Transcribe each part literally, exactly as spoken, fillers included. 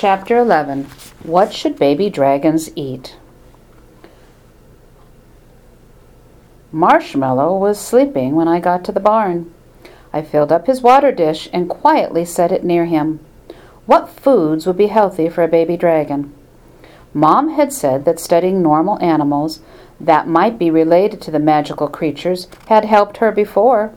Chapter eleven. What should baby dragons eat? Marshmallow was sleeping when I got to the barn. I filled up his water dish and quietly set it near him. What foods would be healthy for a baby dragon? Mom had said that studying normal animals that might be related to the magical creatures had helped her before.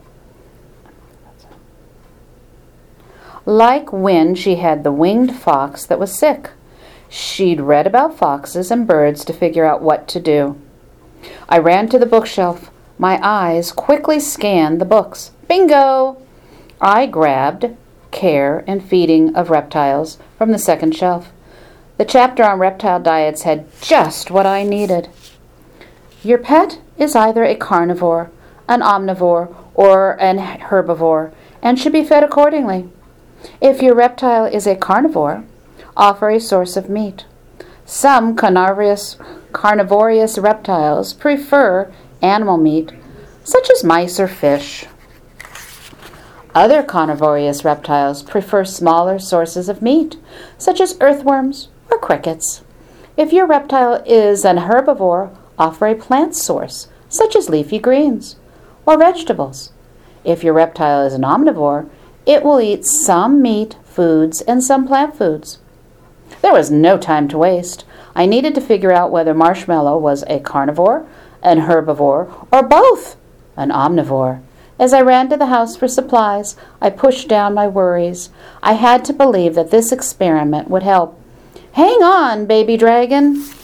Like when she had the winged fox that was sick. She'd read about foxes and birds to figure out what to do. I ran to the bookshelf. My eyes quickly scanned the books. Bingo! I grabbed Care and Feeding of Reptiles from the second shelf. The chapter on reptile diets had just what I needed. Your pet is either a carnivore, an omnivore, or an herbivore, and should be fed accordingly. If your reptile is a carnivore, offer a source of meat. Some carnivorous, carnivorous reptiles prefer animal meat, such as mice or fish. Other carnivorous reptiles prefer smaller sources of meat, such as earthworms or crickets. If your reptile is an herbivore, offer a plant source, such as leafy greens or vegetables. If your reptile is an omnivore, it will eat some meat foods and some plant foods. There was no time to waste. I needed to figure out whether Marshmallow was a carnivore, an herbivore, or both, an omnivore. As I ran to the house for supplies, I pushed down my worries. I had to believe that this experiment would help. Hang on, baby dragon.